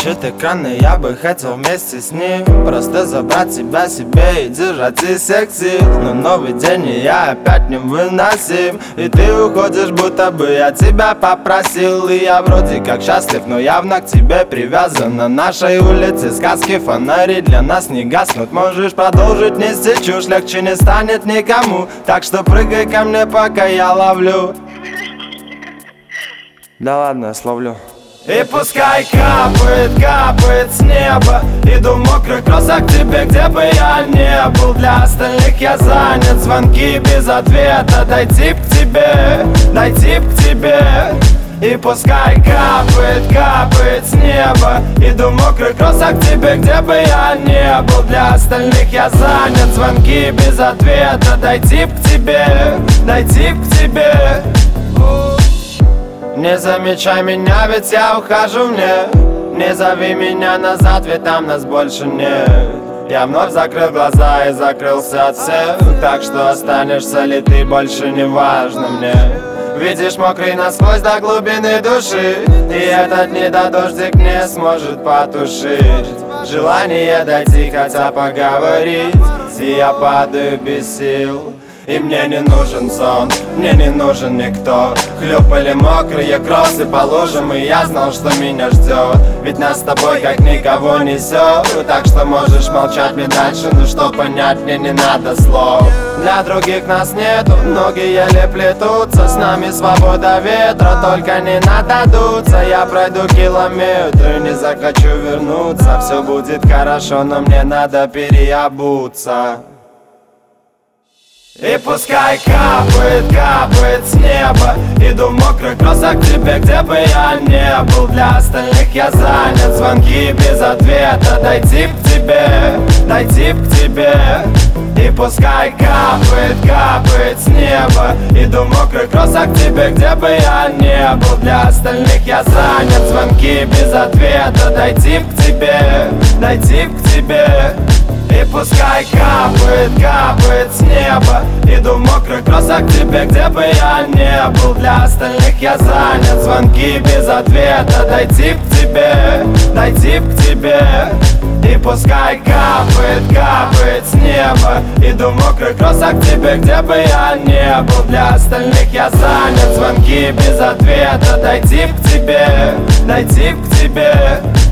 Выключит экраны, я бы хотел вместе с ним просто забрать тебя себе и держать из всех сил. Но новый день, и я опять невыносим, и ты уходишь, будто бы я тебя попросил. И я вроде как счастлив, но явно к тебе привязан. На нашей улице сказки, фонари для нас не гаснут. Можешь продолжить нести чушь, легче не станет никому. Так что прыгай ко мне, пока я ловлю. Да ладно, я словлю. И пускай капает, капает с неба. Иду в мокрых кроссах к тебе, где бы я не был. Для остальных я занят, звонки без ответа. Дойти к тебе, дойти к тебе. И пускай капает, капает с неба. Иду в мокрых кроссах к тебе, где бы я не был. Для остальных я занят, звонки без ответа. Дойти к тебе, дойти к тебе. Не замечай меня, ведь я ухожу мне. Не зови меня назад, ведь там нас больше нет. Я вновь закрыл глаза и закрылся от всех. Так что останешься ли ты, больше не важно мне. Видишь, мокрый насквозь до глубины души, и этот недодождик не сможет потушить желание дойти, хотя поговорить. И я падаю без сил. И мне не нужен сон, мне не нужен никто. Хлюпали мокрые кроссы по лужам, и я знал, что меня ждет. Ведь нас с тобой как никого несет. Так что можешь молчать мне дальше, но что понять мне не надо слов. Для других нас нету, ноги еле плетутся. С нами свобода ветра, только не надо дуться. Я пройду километры, не захочу вернуться. Все будет хорошо, но мне надо переобуться. И пускай капает, капает с неба. Иду в мокрых кроссах к тебе, где бы я не был. Для остальных я занят, звонки без ответа. Дойти к тебе, дойти к тебе. И пускай капает, капает с неба. Иду в мокрых кроссах к тебе, где бы я не был. Для остальных я занят, звонки без ответа. Дойти к тебе, дойти к тебе. И пускай капает, капает с неба. Иду в мокрых кроссах к тебе, где бы я не был. Для остальных я занят, звонки без ответа. Дойти к тебе, дойти к тебе. И пускай капает, капает с неба. Иду в мокрых кроссах к тебе, где бы я не был. Для остальных я занят, звонки без ответа. Дойти к тебе, дойти к тебе.